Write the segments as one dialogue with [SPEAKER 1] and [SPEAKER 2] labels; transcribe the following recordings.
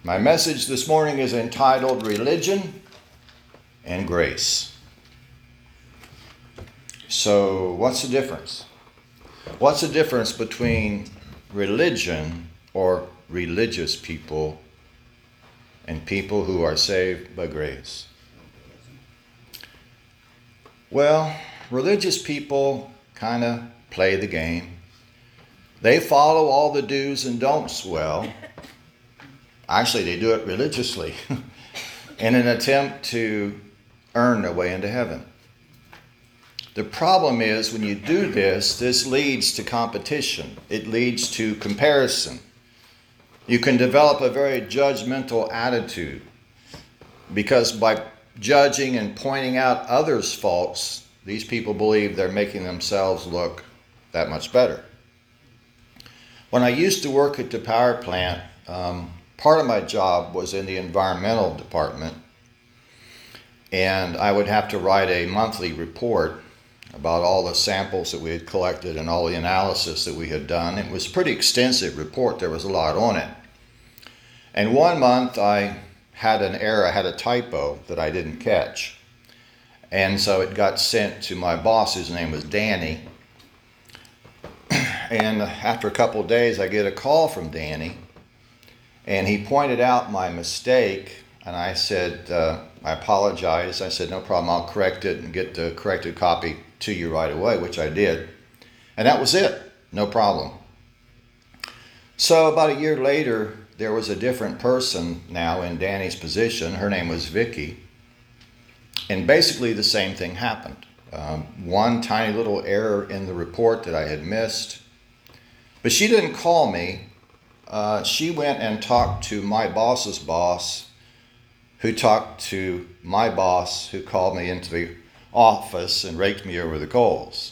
[SPEAKER 1] My message this morning is entitled Religion and Grace. So, what's the difference? What's the difference between religion or religious people and people who are saved by grace? Well, religious people kind of play the game. They follow all the do's and don'ts well. Actually, they do it religiously in an attempt to earn their way into heaven. The problem is when you do this leads to competition. It leads to comparison. You can develop a very judgmental attitude because by judging and pointing out others' faults, these people believe they're making themselves look that much better. When I used to work at the power plant, part of my job was in the environmental department, and I would have to write a monthly report about all the samples that we had collected and all the analysis that we had done. It was a pretty extensive report. There was a lot on it. And one month I had an error, I had a typo that I didn't catch. And so it got sent to my boss, whose name was Danny. And after a couple of days, I get a call from Danny. And he pointed out my mistake. And I said, I apologize. I said, no problem, I'll correct it and get the corrected copy to you right away, which I did. And that was it. No problem. So about a year later, there was a different person now in Danny's position. Her name was Vicky. And basically the same thing happened. One tiny little error in the report that I had missed. But she didn't call me. She went and talked to my boss's boss, who talked to my boss, who called me into the office and raked me over the coals.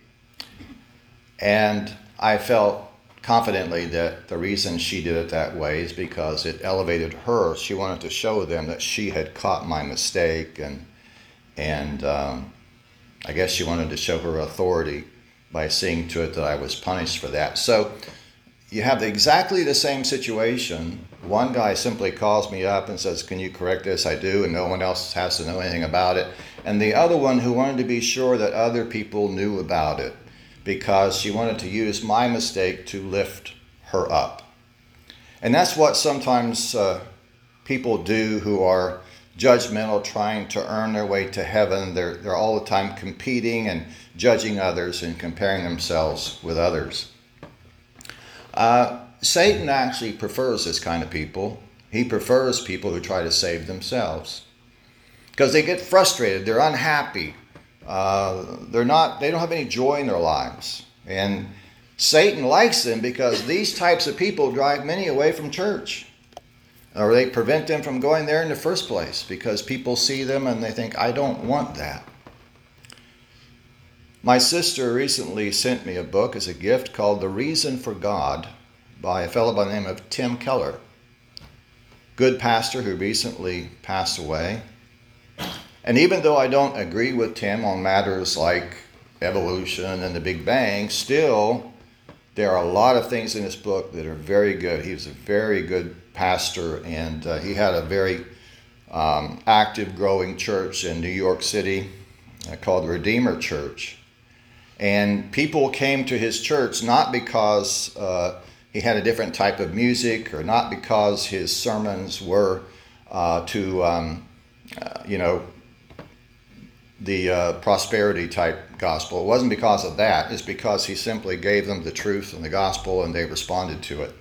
[SPEAKER 1] And I felt confidently that the reason she did it that way is because it elevated her. She wanted to show them that she had caught my mistake, and I guess she wanted to show her authority by seeing to it that I was punished for that. So you have exactly the same situation. One guy simply calls me up and says, can you correct this? I do, and no one else has to know anything about it. And the other one who wanted to be sure that other people knew about it because she wanted to use my mistake to lift her up. And that's what sometimes people do who are judgmental, trying to earn their way to heaven. They're all the time competing and judging others and comparing themselves with others. Satan actually prefers this kind of people. He prefers people who try to save themselves because they get frustrated. They're unhappy. They don't have any joy in their lives. And Satan likes them because these types of people drive many away from church, or they prevent them from going there in the first place because people see them and they think, I don't want that. My sister recently sent me a book as a gift called The Reason for God by a fellow by the name of Tim Keller, good pastor who recently passed away. And even though I don't agree with Tim on matters like evolution and the Big Bang, still there are a lot of things in this book that are very good. He was a very good pastor, and he had a very active, growing church in New York City called the Redeemer Church. And people came to his church not because he had a different type of music or not because his sermons were the prosperity type gospel. It wasn't because of that. It's because he simply gave them the truth and the gospel and they responded to it.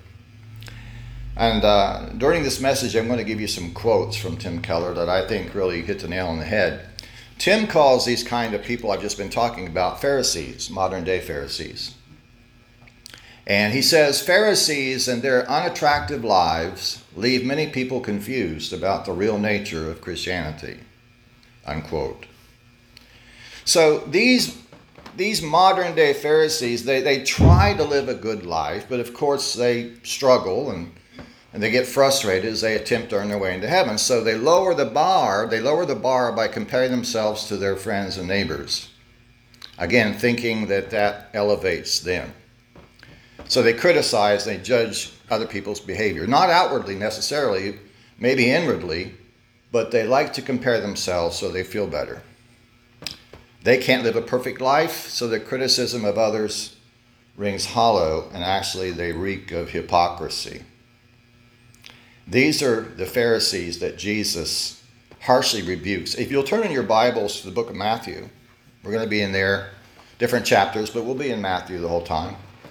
[SPEAKER 1] And during this message, I'm going to give you some quotes from Tim Keller that I think really hit the nail on the head. Tim calls these kind of people I've just been talking about Pharisees, modern day Pharisees. And he says, Pharisees and their unattractive lives leave many people confused about the real nature of Christianity, unquote. So these modern day Pharisees, they try to live a good life, but of course they struggle and they get frustrated as they attempt to earn their way into heaven. So they lower the bar by comparing themselves to their friends and neighbors. Again, thinking that elevates them. So they criticize, they judge other people's behavior. Not outwardly necessarily, maybe inwardly, but they like to compare themselves so they feel better. They can't live a perfect life, so the criticism of others rings hollow, and actually they reek of hypocrisy. These are the Pharisees that Jesus harshly rebukes. If you'll turn in your Bibles to the book of Matthew, we're going to be in there, different chapters, but we'll be in Matthew the whole time.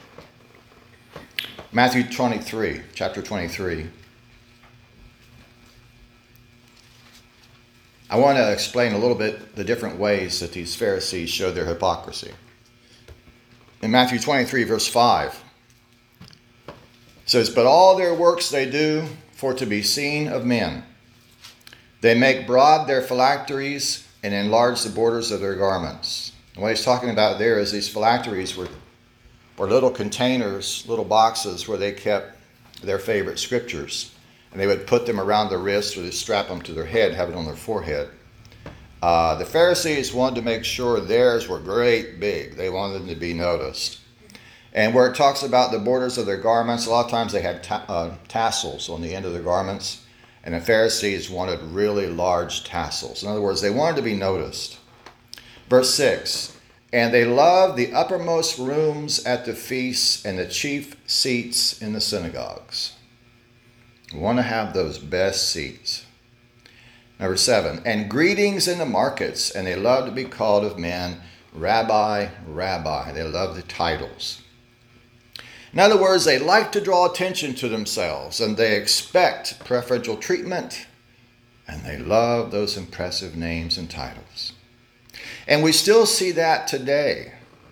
[SPEAKER 1] Matthew 23, chapter 23. I want to explain a little bit the different ways that these Pharisees show their hypocrisy. In Matthew 23, verse 5, it says, "But all their works they do for to be seen of men. They make broad their phylacteries and enlarge the borders of their garments." And what he's talking about there is these phylacteries were little containers, little boxes where they kept their favorite scriptures. And they would put them around their wrists or they strap them to their head, have it on their forehead. The Pharisees wanted to make sure theirs were great big. They wanted them to be noticed. And where it talks about the borders of their garments, a lot of times they had tassels on the end of their garments. And the Pharisees wanted really large tassels. In other words, they wanted to be noticed. Verse 6, "And they loved the uppermost rooms at the feasts and the chief seats in the synagogues." We want to have those best seats. Number 7, "And greetings in the markets, and they love to be called of men, Rabbi, Rabbi." They love the titles. In other words, they like to draw attention to themselves, and they expect preferential treatment, and they love those impressive names and titles. And we still see that today.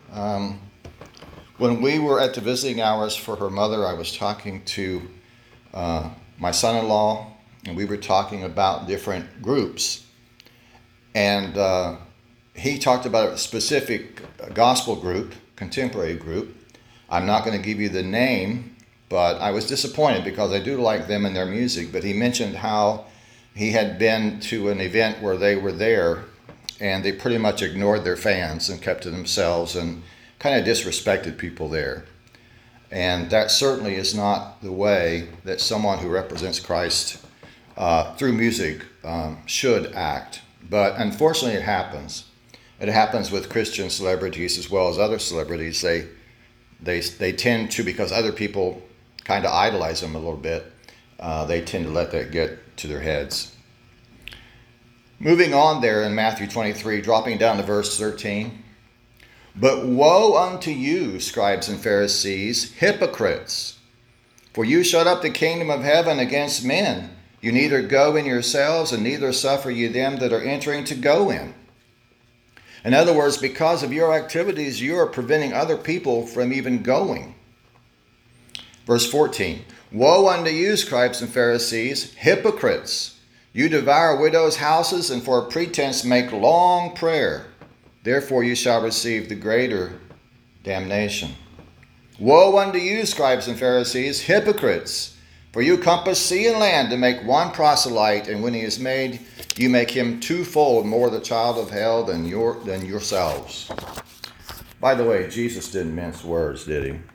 [SPEAKER 1] When we were at the visiting hours for her mother, I was talking to my son-in-law, and we were talking about different groups. And he talked about a specific gospel group, contemporary group. I'm not going to give you the name, but I was disappointed because I do like them and their music. But he mentioned how he had been to an event where they were there, and they pretty much ignored their fans and kept to themselves and kind of disrespected people there. And that certainly is not the way that someone who represents Christ through music should act. But unfortunately, it happens. It happens with Christian celebrities as well as other celebrities. They tend to, because other people kind of idolize them a little bit, they tend to let that get to their heads. Moving on there in Matthew 23, dropping down to verse 13. "But woe unto you, scribes and Pharisees, hypocrites! For you shut up the kingdom of heaven against men. You neither go in yourselves, and neither suffer you them that are entering to go in." In other words, because of your activities, you are preventing other people from even going. Verse 14, "Woe unto you, scribes and Pharisees, hypocrites! You devour widows' houses, and for a pretense make long prayer. Therefore you shall receive the greater damnation. Woe unto you, scribes and Pharisees, hypocrites! For you compass sea and land to make one proselyte, and when he is made, you make him twofold more the child of hell than yourselves." By the way, Jesus didn't mince words, did he?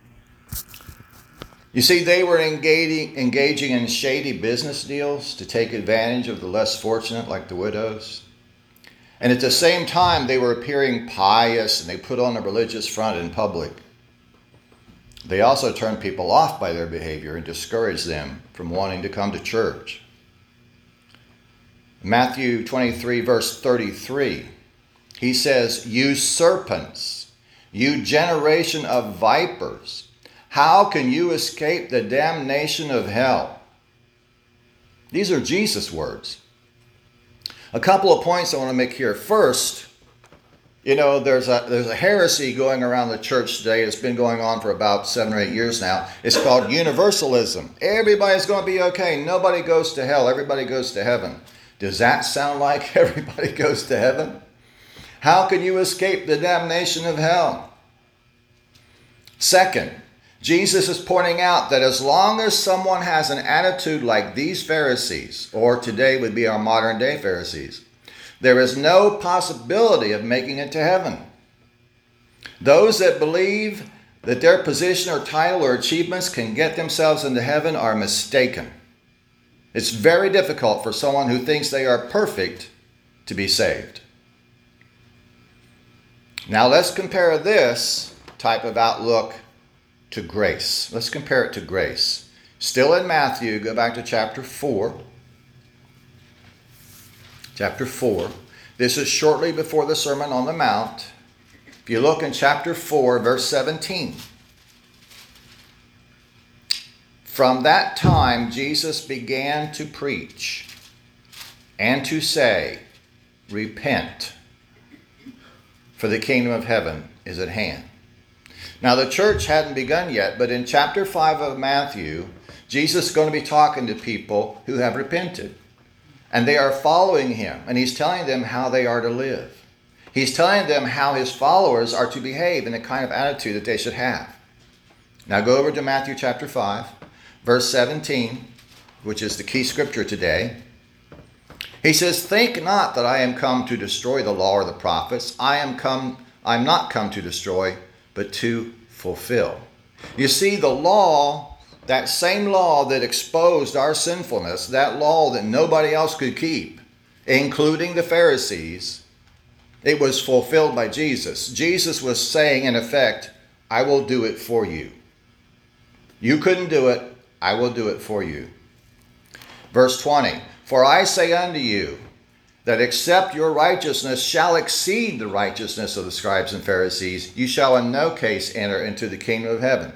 [SPEAKER 1] You see, they were engaging in shady business deals to take advantage of the less fortunate, like the widows. And at the same time, they were appearing pious, and they put on a religious front in public. They also turned people off by their behavior and discouraged them from wanting to come to church. Matthew 23, verse 33, he says, "You serpents, you generation of vipers, how can you escape the damnation of hell?" These are Jesus' words. A couple of points I want to make here. First, there's a heresy going around the church today. It's been going on for about 7 or 8 years now. It's called universalism. Everybody's going to be okay. Nobody goes to hell. Everybody goes to heaven. Does that sound like everybody goes to heaven? How can you escape the damnation of hell? Second, Jesus is pointing out that as long as someone has an attitude like these Pharisees, or today would be our modern day Pharisees, there is no possibility of making it to heaven. Those that believe that their position or title or achievements can get themselves into heaven are mistaken. It's very difficult for someone who thinks they are perfect to be saved. Now let's compare this type of outlook to grace. Let's compare it to grace. Still in Matthew, go back to chapter 4. Chapter 4. This is shortly before the Sermon on the Mount. If you look in chapter 4, verse 17. From that time, Jesus began to preach and to say, repent, for the kingdom of heaven is at hand. Now, the church hadn't begun yet, but in chapter 5 of Matthew, Jesus is going to be talking to people who have repented. And they are following him, and he's telling them how they are to live. He's telling them how his followers are to behave and the kind of attitude that they should have. Now go over to Matthew chapter 5, verse 17, which is the key scripture today. He says, think not that I am come to destroy the law or the prophets. I am not come to destroy, but to fulfill. You see, the law, that same law that exposed our sinfulness, that law that nobody else could keep, including the Pharisees, it was fulfilled by Jesus. Jesus was saying, in effect, I will do it for you. You couldn't do it. I will do it for you. Verse 20, for I say unto you, that except your righteousness shall exceed the righteousness of the scribes and Pharisees, you shall in no case enter into the kingdom of heaven.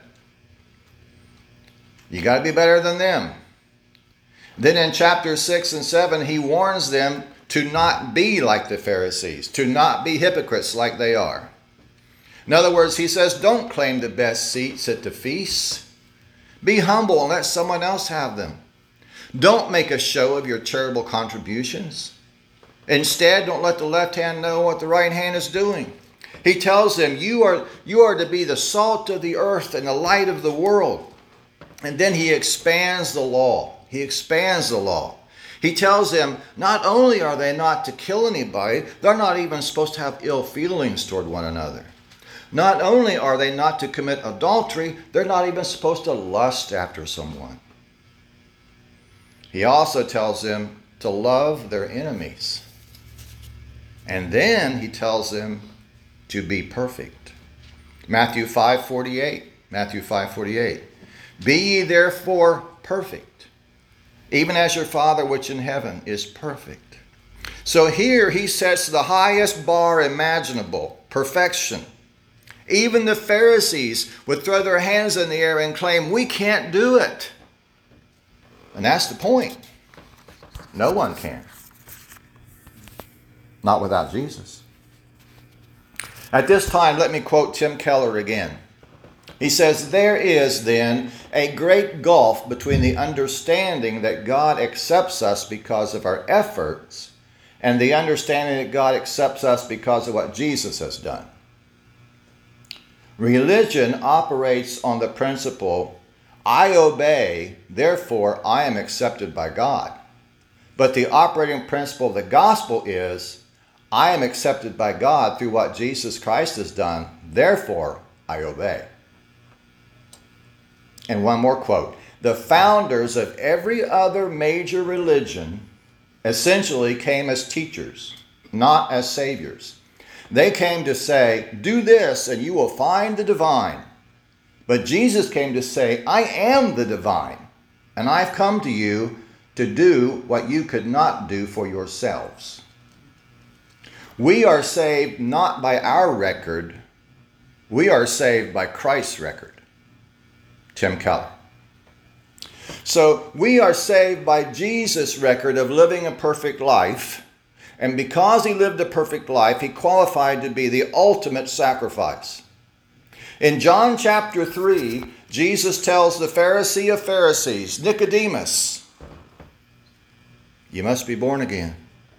[SPEAKER 1] You got to be better than them. Then in chapter 6 and 7, he warns them to not be like the Pharisees, to not be hypocrites like they are. In other words, he says, don't claim the best seats at the feasts. Be humble and let someone else have them. Don't make a show of your charitable contributions. Instead, don't let the left hand know what the right hand is doing. He tells them, you are to be the salt of the earth and the light of the world. And then he expands the law. He expands the law. He tells them not only are they not to kill anybody, they're not even supposed to have ill feelings toward one another. Not only are they not to commit adultery, they're not even supposed to lust after someone. He also tells them to love their enemies. And then he tells them to be perfect. Matthew 5:48. Matthew 5:48. Be ye therefore perfect, even as your Father which in heaven is perfect. So here he sets the highest bar imaginable, perfection. Even the Pharisees would throw their hands in the air and claim, we can't do it. And that's the point. No one can. Not without Jesus. At this time, let me quote Tim Keller again. He says, there is then a great gulf between the understanding that God accepts us because of our efforts and the understanding that God accepts us because of what Jesus has done. Religion operates on the principle, I obey, therefore I am accepted by God. But the operating principle of the gospel is, I am accepted by God through what Jesus Christ has done, therefore I obey. And one more quote. The founders of every other major religion essentially came as teachers, not as saviors. They came to say, do this and you will find the divine. But Jesus came to say, I am the divine, and I've come to you to do what you could not do for yourselves. We are saved not by our record. We are saved by Christ's record. Tim Keller. So we are saved by Jesus' record of living a perfect life. And because he lived a perfect life, he qualified to be the ultimate sacrifice. In John chapter 3, Jesus tells the Pharisee of Pharisees, Nicodemus, you must be born again.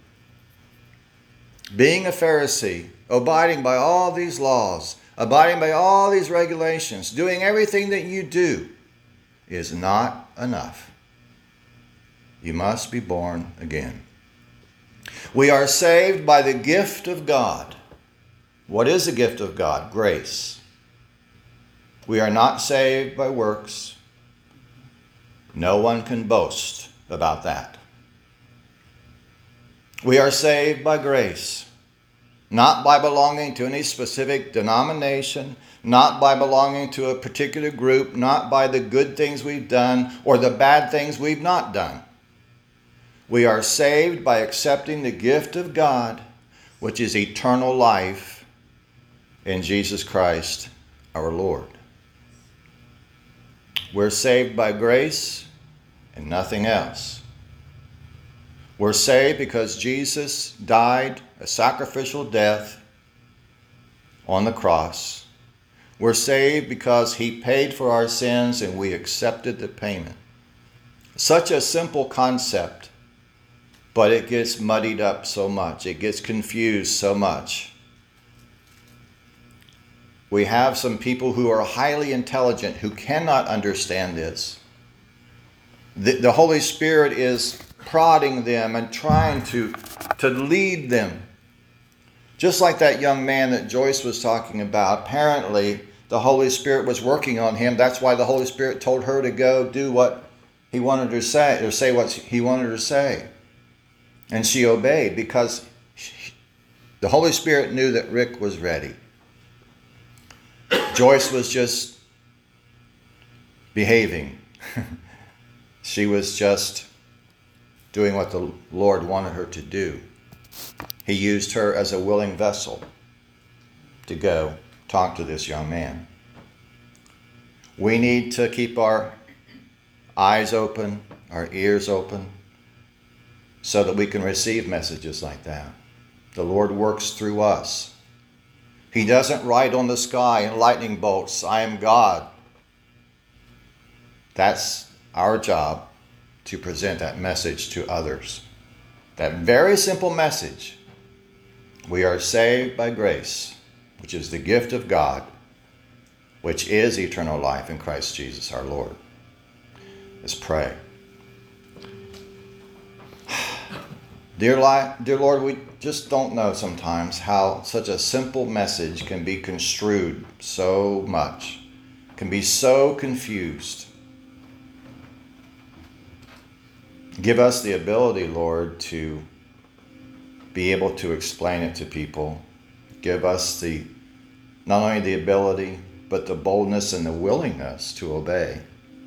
[SPEAKER 1] Being a Pharisee, abiding by all these laws, abiding by all these regulations, doing everything that you do is not enough. You must be born again. We are saved by the gift of God. What is the gift of God? Grace. We are not saved by works. No one can boast about that. We are saved by grace, not by belonging to any specific denomination, not by belonging to a particular group, not by the good things we've done or the bad things we've not done. We are saved by accepting the gift of God, which is eternal life in Jesus Christ our Lord. We're saved by grace and nothing else. We're saved because Jesus died a sacrificial death on the cross. We're saved because he paid for our sins and we accepted the payment. Such a simple concept, but it gets muddied up so much. It gets confused so much. We have some people who are highly intelligent who cannot understand this. The Holy Spirit is prodding them and trying to lead them. Just like that young man that Joyce was talking about, apparently the Holy Spirit was working on him. That's why the Holy Spirit told her to go do what he wanted her to say, or say what he wanted her to say. And she obeyed because the Holy Spirit knew that Rick was ready. Joyce was just behaving. She was just doing what the Lord wanted her to do. He used her as a willing vessel to go talk to this young man. We need to keep our eyes open, our ears open, so that we can receive messages like that. The Lord works through us. He doesn't write on the sky in lightning bolts, "I am God." That's our job, to present that message to others. That very simple message. We are saved by grace, which is the gift of God, which is eternal life in Christ Jesus our Lord. Let's pray. Dear Lord, we just don't know sometimes how such a simple message can be construed so much, can be so confused. Give us the ability, Lord, to be able to explain it to people. Give us not only the ability, but the boldness and the willingness to obey.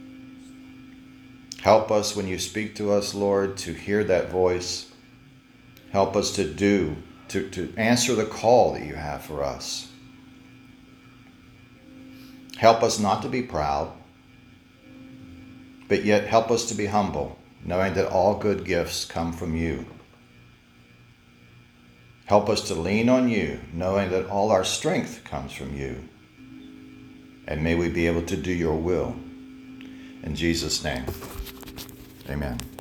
[SPEAKER 1] Help us when you speak to us, Lord, to hear that voice. Help us to answer the call that you have for us. Help us not to be proud, but yet help us to be humble, knowing that all good gifts come from you. Help us to lean on you, knowing that all our strength comes from you. And may we be able to do your will. In Jesus' name, amen.